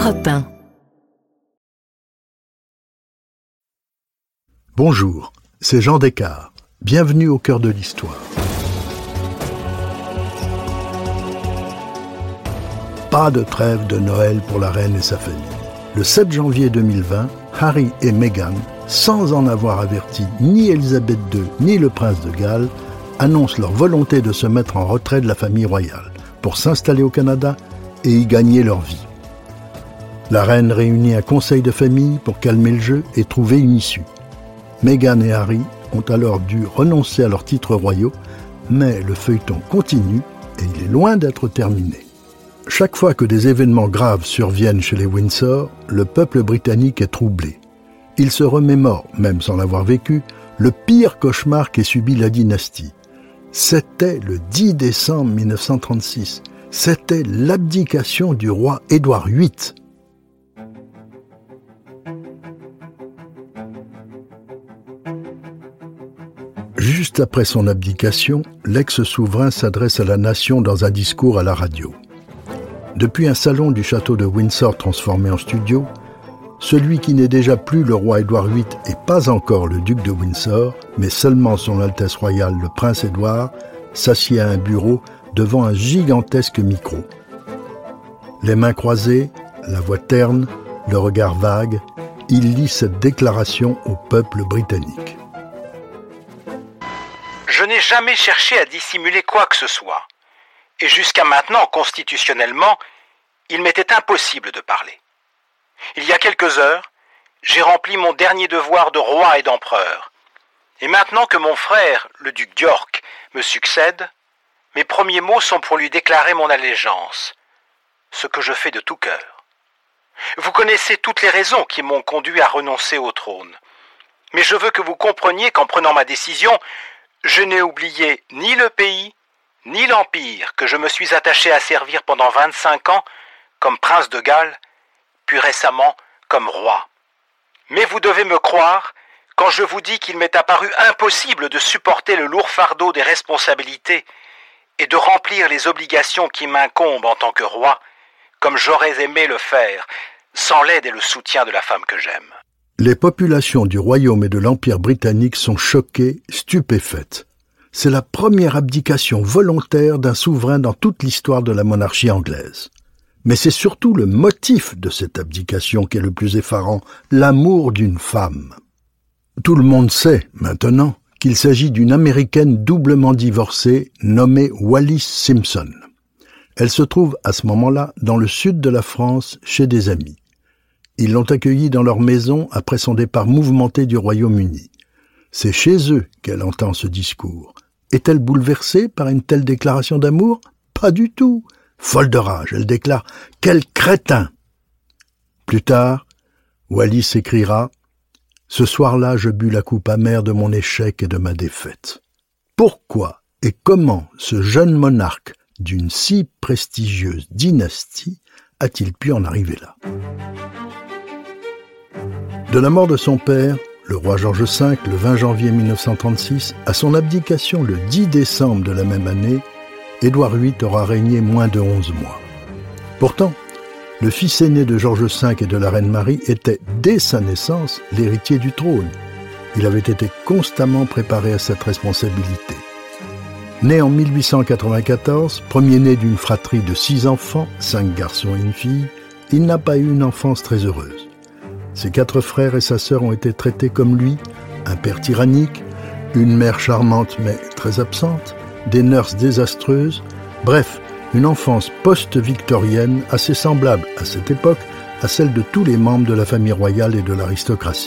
Europe 1. Bonjour, c'est Jean Descartes. Bienvenue au cœur de l'histoire. Pas de trêve de Noël pour la reine et sa famille. Le 7 janvier 2020, Harry et Meghan, sans en avoir averti ni Élisabeth II ni le prince de Galles, annoncent leur volonté de se mettre en retrait de la famille royale pour s'installer au Canada et y gagner leur vie. La reine réunit un conseil de famille pour calmer le jeu et trouver une issue. Meghan et Harry ont alors dû renoncer à leurs titres royaux, mais le feuilleton continue et il est loin d'être terminé. Chaque fois que des événements graves surviennent chez les Windsor, le peuple britannique est troublé. Il se remémore, même sans l'avoir vécu, le pire cauchemar qu'ait subi la dynastie. C'était le 10 décembre 1936. C'était l'abdication du roi Édouard VIII. Juste après son abdication, l'ex-souverain s'adresse à la nation dans un discours à la radio. Depuis un salon du château de Windsor transformé en studio, celui qui n'est déjà plus le roi Édouard VIII et pas encore le duc de Windsor, mais seulement son Altesse royale le prince Édouard, s'assied à un bureau devant un gigantesque micro. Les mains croisées, la voix terne, le regard vague, il lit cette déclaration au peuple britannique. Je n'ai jamais cherché à dissimuler quoi que ce soit. Et jusqu'à maintenant, constitutionnellement, il m'était impossible de parler. Il y a quelques heures, j'ai rempli mon dernier devoir de roi et d'empereur. Et maintenant que mon frère, le duc d'York, me succède, mes premiers mots sont pour lui déclarer mon allégeance, ce que je fais de tout cœur. Vous connaissez toutes les raisons qui m'ont conduit à renoncer au trône. Mais je veux que vous compreniez qu'en prenant ma décision, je n'ai oublié ni le pays, ni l'Empire que je me suis attaché à servir pendant 25 ans comme prince de Galles, puis récemment comme roi. Mais vous devez me croire quand je vous dis qu'il m'est apparu impossible de supporter le lourd fardeau des responsabilités et de remplir les obligations qui m'incombent en tant que roi, comme j'aurais aimé le faire, sans l'aide et le soutien de la femme que j'aime. Les populations du royaume et de l'Empire britannique sont choquées, stupéfaites. C'est la première abdication volontaire d'un souverain dans toute l'histoire de la monarchie anglaise. Mais c'est surtout le motif de cette abdication qui est le plus effarant, l'amour d'une femme. Tout le monde sait, maintenant, qu'il s'agit d'une Américaine doublement divorcée nommée Wallis Simpson. Elle se trouve à ce moment-là dans le sud de la France, chez des amis. Ils l'ont accueillie dans leur maison après son départ mouvementé du Royaume-Uni. C'est chez eux qu'elle entend ce discours. Est-elle bouleversée par une telle déclaration d'amour ? Pas du tout. Folle de rage, elle déclare « Quel crétin !» Plus tard, Wallis écrira « Ce soir-là, je bus la coupe amère de mon échec et de ma défaite. » Pourquoi et comment ce jeune monarque d'une si prestigieuse dynastie a-t-il pu en arriver là ? De la mort de son père, le roi George V, le 20 janvier 1936, à son abdication le 10 décembre de la même année, Édouard VIII aura régné moins de 11 mois. Pourtant, le fils aîné de George V et de la reine Marie était, dès sa naissance, l'héritier du trône. Il avait été constamment préparé à cette responsabilité. Né en 1894, premier-né d'une fratrie de 6 enfants, 5 garçons et une fille, il n'a pas eu une enfance très heureuse. Ses 4 frères et sa sœur ont été traités comme lui, un père tyrannique, une mère charmante mais très absente, des nurses désastreuses, bref, une enfance post-victorienne assez semblable à cette époque à celle de tous les membres de la famille royale et de l'aristocratie.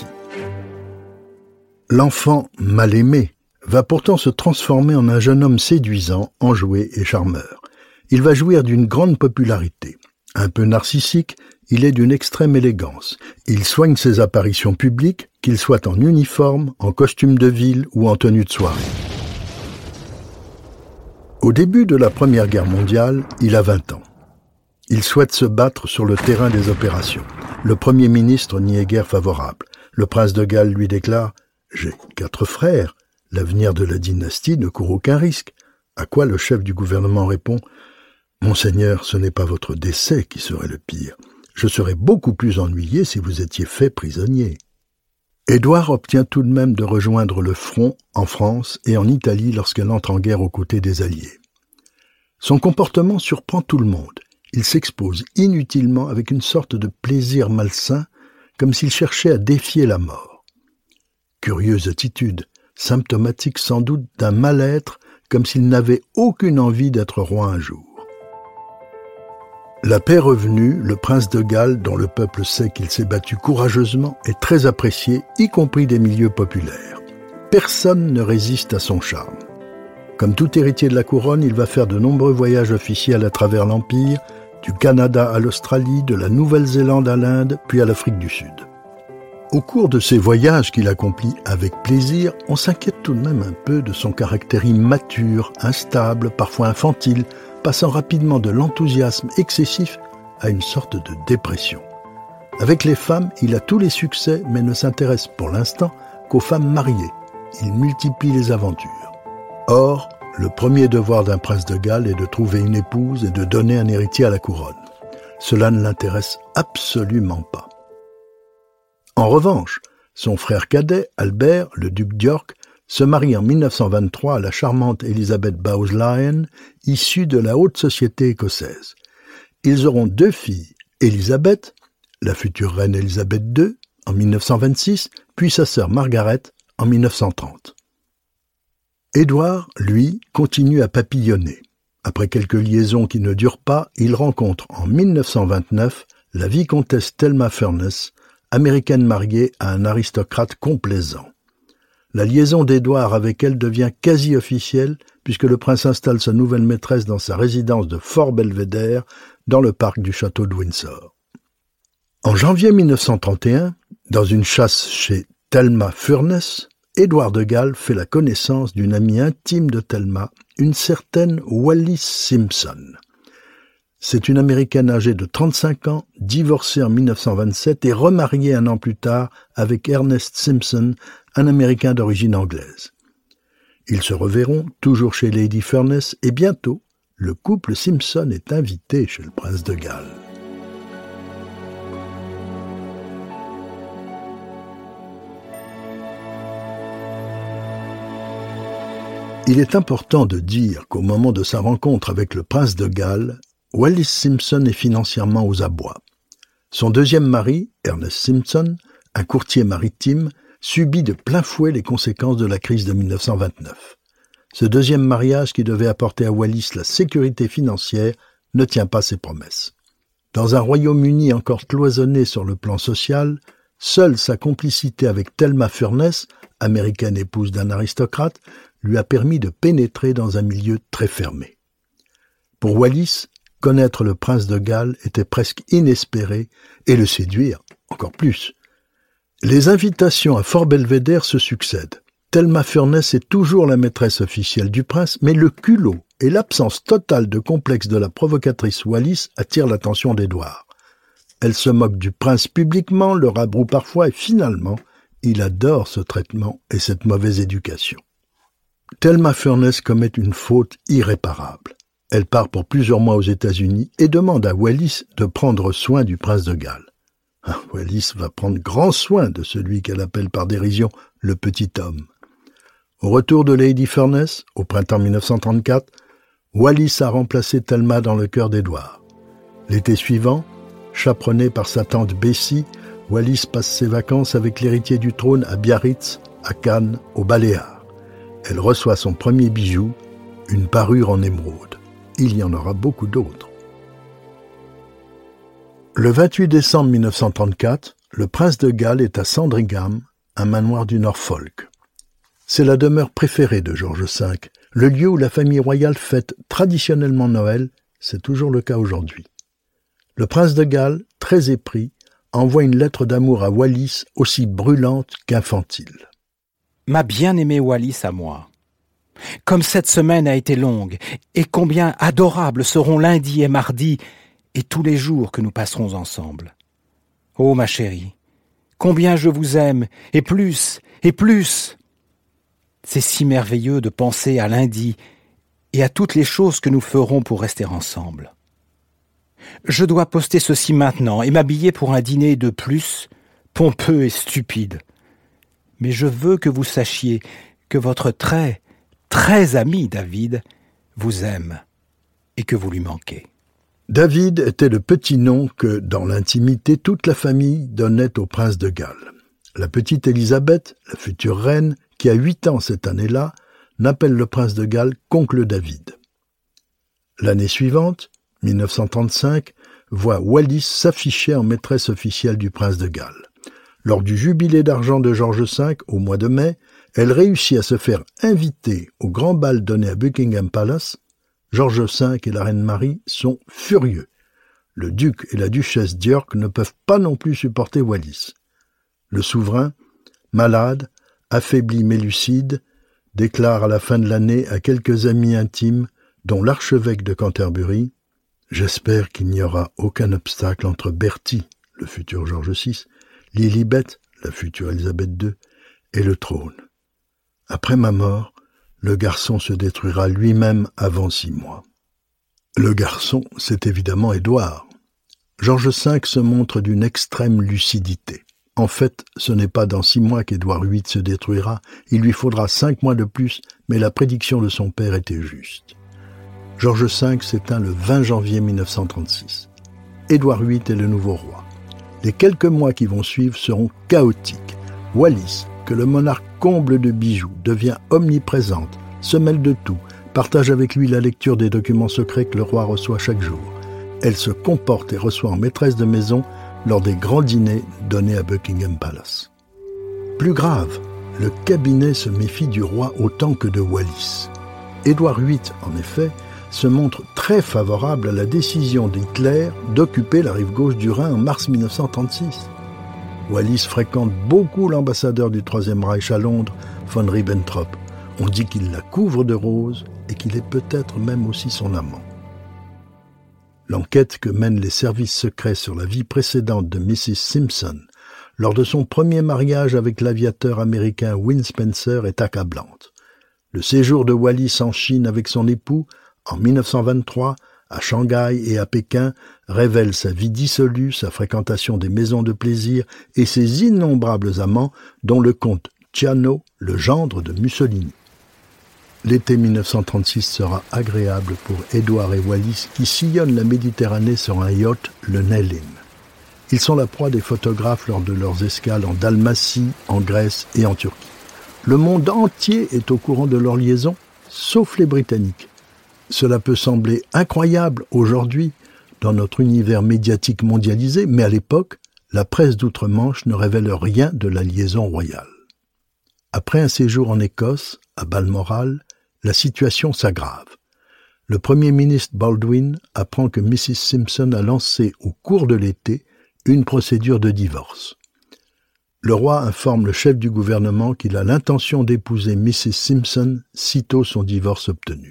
L'enfant mal aimé va pourtant se transformer en un jeune homme séduisant, enjoué et charmeur. Il va jouir d'une grande popularité. Un peu narcissique, il est d'une extrême élégance. Il soigne ses apparitions publiques, qu'il soit en uniforme, en costume de ville ou en tenue de soirée. Au début de la Première Guerre mondiale, il a 20 ans. Il souhaite se battre sur le terrain des opérations. Le Premier ministre n'y est guère favorable. Le prince de Galles lui déclare « J'ai 4 frères, l'avenir de la dynastie ne court aucun risque ». À quoi le chef du gouvernement répond « Monseigneur, ce n'est pas votre décès qui serait le pire. Je serais beaucoup plus ennuyé si vous étiez fait prisonnier. » Édouard obtient tout de même de rejoindre le front en France et en Italie lorsqu'elle entre en guerre aux côtés des Alliés. Son comportement surprend tout le monde. Il s'expose inutilement avec une sorte de plaisir malsain, comme s'il cherchait à défier la mort. Curieuse attitude, symptomatique sans doute d'un mal-être, comme s'il n'avait aucune envie d'être roi un jour. La paix revenue, le prince de Galles, dont le peuple sait qu'il s'est battu courageusement, est très apprécié, y compris des milieux populaires. Personne ne résiste à son charme. Comme tout héritier de la couronne, il va faire de nombreux voyages officiels à travers l'Empire, du Canada à l'Australie, de la Nouvelle-Zélande à l'Inde, puis à l'Afrique du Sud. Au cours de ces voyages qu'il accomplit avec plaisir, on s'inquiète tout de même un peu de son caractère immature, instable, parfois infantile, passant rapidement de l'enthousiasme excessif à une sorte de dépression. Avec les femmes, il a tous les succès, mais ne s'intéresse pour l'instant qu'aux femmes mariées. Il multiplie les aventures. Or, le premier devoir d'un prince de Galles est de trouver une épouse et de donner un héritier à la couronne. Cela ne l'intéresse absolument pas. En revanche, son frère cadet, Albert, le duc d'York, se marie en 1923 à la charmante Elizabeth Bowes-Lyon, issue de la haute société écossaise. Ils auront 2 filles, Élisabeth, la future reine Élisabeth II, en 1926, puis sa sœur Margaret, en 1930. Édouard, lui, continue à papillonner. Après quelques liaisons qui ne durent pas, il rencontre en 1929 la vicomtesse Thelma Furness, américaine mariée à un aristocrate complaisant. La liaison d'Édouard avec elle devient quasi officielle puisque le prince installe sa nouvelle maîtresse dans sa résidence de Fort Belvédère dans le parc du château de Windsor. En janvier 1931, dans une chasse chez Thelma Furness, Édouard de Galles fait la connaissance d'une amie intime de Thelma, une certaine Wallis Simpson. C'est une Américaine âgée de 35 ans, divorcée en 1927 et remariée un an plus tard avec Ernest Simpson, un Américain d'origine anglaise. Ils se reverront, toujours chez Lady Furness, et bientôt, le couple Simpson est invité chez le prince de Galles. Il est important de dire qu'au moment de sa rencontre avec le prince de Galles, Wallis Simpson est financièrement aux abois. Son deuxième mari, Ernest Simpson, un courtier maritime, subit de plein fouet les conséquences de la crise de 1929. Ce deuxième mariage qui devait apporter à Wallis la sécurité financière ne tient pas ses promesses. Dans un Royaume-Uni encore cloisonné sur le plan social, seule sa complicité avec Thelma Furness, américaine épouse d'un aristocrate, lui a permis de pénétrer dans un milieu très fermé. Pour Wallis, connaître le prince de Galles était presque inespéré et le séduire encore plus. Les invitations à Fort Belvédère se succèdent. Thelma Furness est toujours la maîtresse officielle du prince, mais le culot et l'absence totale de complexe de la provocatrice Wallis attirent l'attention d'Édouard. Elle se moque du prince publiquement, le rabroue parfois et finalement, il adore ce traitement et cette mauvaise éducation. Thelma Furness commet une faute irréparable. Elle part pour plusieurs mois aux États-Unis et demande à Wallis de prendre soin du prince de Galles. Wallis va prendre grand soin de celui qu'elle appelle par dérision le petit homme. Au retour de Lady Furness, au printemps 1934, Wallis a remplacé Thelma dans le cœur d'Édouard. L'été suivant, chaperonnée par sa tante Bessie, Wallis passe ses vacances avec l'héritier du trône à Biarritz, à Cannes, aux Baléares. Elle reçoit son premier bijou, une parure en émeraude. Il y en aura beaucoup d'autres. Le 28 décembre 1934, le prince de Galles est à Sandringham, un manoir du Norfolk. C'est la demeure préférée de George V, le lieu où la famille royale fête traditionnellement Noël, c'est toujours le cas aujourd'hui. Le prince de Galles, très épris, envoie une lettre d'amour à Wallis aussi brûlante qu'infantile. Ma bien-aimée Wallis à moi, comme cette semaine a été longue, et combien adorables seront lundi et mardi, et tous les jours que nous passerons ensemble. Oh ma chérie, combien je vous aime, et plus, et plus. C'est si merveilleux de penser à lundi et à toutes les choses que nous ferons pour rester ensemble. Je dois poster ceci maintenant et m'habiller pour un dîner de plus, pompeux et stupide. Mais je veux que vous sachiez que votre très, très ami David vous aime et que vous lui manquez. David était le petit nom que, dans l'intimité, toute la famille donnait au prince de Galles. La petite Élisabeth, la future reine, qui a 8 ans cette année-là, n'appelle le prince de Galles qu'oncle David. L'année suivante, 1935, voit Wallis s'afficher en maîtresse officielle du prince de Galles. Lors du jubilé d'argent de George V, au mois de mai, elle réussit à se faire inviter au grand bal donné à Buckingham Palace. George V et la reine Marie sont furieux. Le duc et la duchesse d'York ne peuvent pas non plus supporter Wallis. Le souverain, malade, affaibli mais lucide, déclare à la fin de l'année à quelques amis intimes, dont l'archevêque de Canterbury, « J'espère qu'il n'y aura aucun obstacle entre Bertie, le futur George VI, Lilibet, la future Élisabeth II, et le trône. Après ma mort, le garçon se détruira lui-même avant 6 mois. » Le garçon, c'est évidemment Édouard. George V se montre d'une extrême lucidité. En fait, ce n'est pas dans 6 mois qu'Édouard VIII se détruira, il lui faudra 5 mois de plus, mais la prédiction de son père était juste. George V s'éteint le 20 janvier 1936. Édouard VIII est le nouveau roi. Les quelques mois qui vont suivre seront chaotiques. Wallis, que le monarque comble de bijoux, devient omniprésente, se mêle de tout, partage avec lui la lecture des documents secrets que le roi reçoit chaque jour. Elle se comporte et reçoit en maîtresse de maison lors des grands dîners donnés à Buckingham Palace. Plus grave, le cabinet se méfie du roi autant que de Wallis. Édouard VIII, en effet, se montre très favorable à la décision d'Hitler d'occuper la rive gauche du Rhin en mars 1936. Wallis fréquente beaucoup l'ambassadeur du Troisième Reich à Londres, von Ribbentrop. On dit qu'il la couvre de roses et qu'il est peut-être même aussi son amant. L'enquête que mènent les services secrets sur la vie précédente de Mrs. Simpson lors de son premier mariage avec l'aviateur américain Win Spencer est accablante. Le séjour de Wallis en Chine avec son époux, en 1923, à Shanghai et à Pékin, révèle sa vie dissolue, sa fréquentation des maisons de plaisir et ses innombrables amants, dont le comte Ciano, le gendre de Mussolini. L'été 1936 sera agréable pour Édouard et Wallis qui sillonnent la Méditerranée sur un yacht, le Nelim. Ils sont la proie des photographes lors de leurs escales en Dalmatie, en Grèce et en Turquie. Le monde entier est au courant de leur liaison, sauf les Britanniques. Cela peut sembler incroyable aujourd'hui dans notre univers médiatique mondialisé, mais à l'époque, la presse d'outre-Manche ne révèle rien de la liaison royale. Après un séjour en Écosse, à Balmoral, la situation s'aggrave. Le Premier ministre Baldwin apprend que Mrs. Simpson a lancé au cours de l'été une procédure de divorce. Le roi informe le chef du gouvernement qu'il a l'intention d'épouser Mrs. Simpson sitôt son divorce obtenu.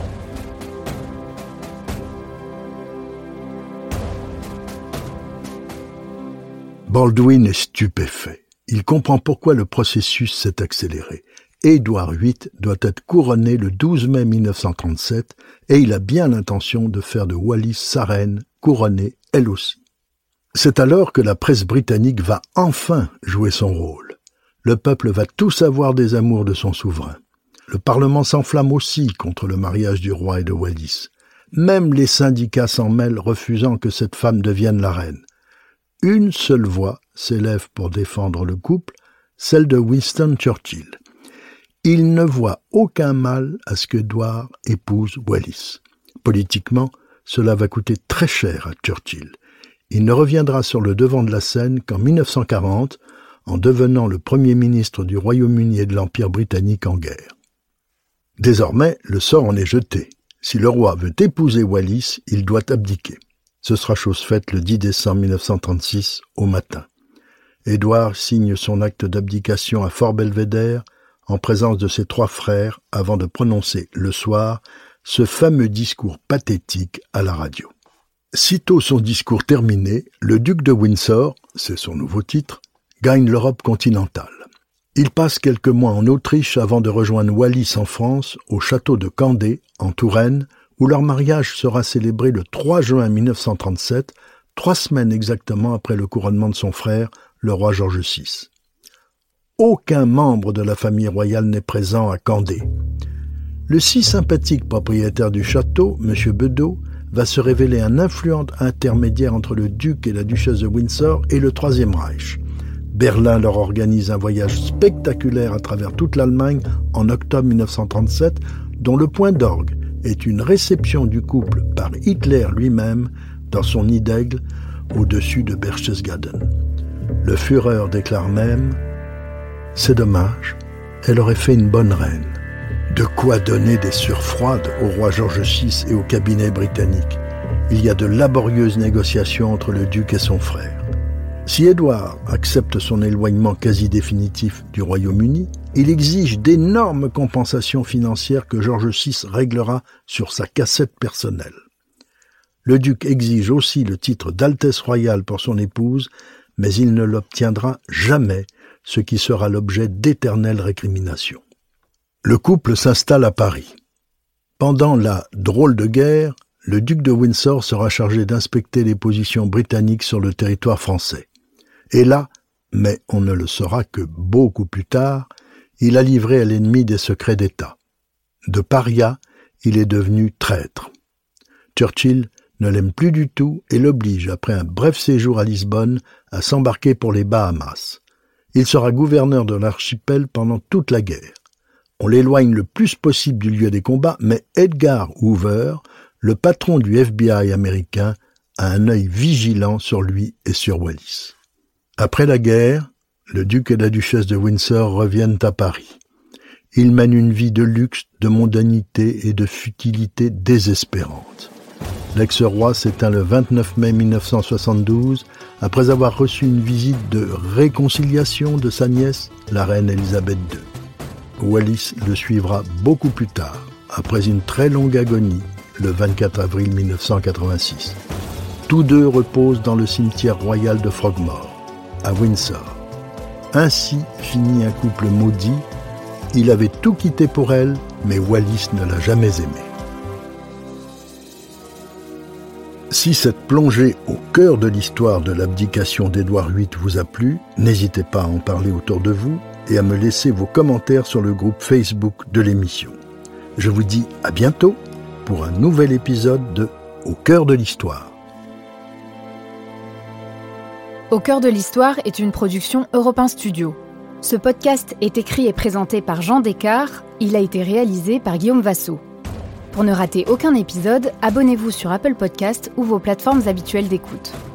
Baldwin est stupéfait. Il comprend pourquoi le processus s'est accéléré. Édouard VIII doit être couronné le 12 mai 1937 et il a bien l'intention de faire de Wallis sa reine, couronnée elle aussi. C'est alors que la presse britannique va enfin jouer son rôle. Le peuple va tout savoir des amours de son souverain. Le Parlement s'enflamme aussi contre le mariage du roi et de Wallis. Même les syndicats s'en mêlent, refusant que cette femme devienne la reine. Une seule voix s'élève pour défendre le couple, celle de Winston Churchill. Il ne voit aucun mal à ce qu'Édouard épouse Wallis. Politiquement, cela va coûter très cher à Churchill. Il ne reviendra sur le devant de la scène qu'en 1940, en devenant le Premier ministre du Royaume-Uni et de l'Empire britannique en guerre. Désormais, le sort en est jeté. Si le roi veut épouser Wallis, il doit abdiquer. Ce sera chose faite le 10 décembre 1936, au matin. Édouard signe son acte d'abdication à Fort Belvédère, en présence de ses 3 frères, avant de prononcer, le soir, ce fameux discours pathétique à la radio. Sitôt son discours terminé, le duc de Windsor, c'est son nouveau titre, gagne l'Europe continentale. Il passe quelques mois en Autriche avant de rejoindre Wallis en France, au château de Candé, en Touraine, où leur mariage sera célébré le 3 juin 1937, 3 semaines exactement après le couronnement de son frère, le roi George VI. Aucun membre de la famille royale n'est présent à Candé. Le si sympathique propriétaire du château, M. Bedeau, va se révéler un influent intermédiaire entre le duc et la duchesse de Windsor et le Troisième Reich. Berlin leur organise un voyage spectaculaire à travers toute l'Allemagne en octobre 1937, dont le point d'orgue est une réception du couple par Hitler lui-même dans son nid d'aigle au-dessus de Berchtesgaden. Le Führer déclare même « C'est dommage, elle aurait fait une bonne reine ». De quoi donner des sueurs froides au roi George VI et au cabinet britannique. Il y a de laborieuses négociations entre le duc et son frère. Si Édouard accepte son éloignement quasi définitif du Royaume-Uni, il exige d'énormes compensations financières que George VI réglera sur sa cassette personnelle. Le duc exige aussi le titre d'Altesse royale pour son épouse, mais il ne l'obtiendra jamais, ce qui sera l'objet d'éternelles récriminations. Le couple s'installe à Paris. Pendant la drôle de guerre, le duc de Windsor sera chargé d'inspecter les positions britanniques sur le territoire français. Et là, mais on ne le saura que beaucoup plus tard, il a livré à l'ennemi des secrets d'État. De paria, il est devenu traître. Churchill ne l'aime plus du tout et l'oblige, après un bref séjour à Lisbonne, à s'embarquer pour les Bahamas. Il sera gouverneur de l'archipel pendant toute la guerre. On l'éloigne le plus possible du lieu des combats, mais Edgar Hoover, le patron du FBI américain, a un œil vigilant sur lui et sur Wallis. Après la guerre, le duc et la duchesse de Windsor reviennent à Paris. Ils mènent une vie de luxe, de mondanité et de futilité désespérante. L'ex-roi s'éteint le 29 mai 1972, après avoir reçu une visite de réconciliation de sa nièce, la reine Elisabeth II. Wallis le suivra beaucoup plus tard, après une très longue agonie, le 24 avril 1986. Tous deux reposent dans le cimetière royal de Frogmore, à Windsor. Ainsi finit un couple maudit. Il avait tout quitté pour elle, mais Wallis ne l'a jamais aimé. Si cette plongée au cœur de l'histoire de l'abdication d'Édouard VIII vous a plu, n'hésitez pas à en parler autour de vous et à me laisser vos commentaires sur le groupe Facebook de l'émission. Je vous dis à bientôt pour un nouvel épisode de Au cœur de l'histoire. Au cœur de l'histoire est une production Europe 1 Studio. Ce podcast est écrit et présenté par Jean Descartes. Il a été réalisé par Guillaume Vassaux. Pour ne rater aucun épisode, abonnez-vous sur Apple Podcasts ou vos plateformes habituelles d'écoute.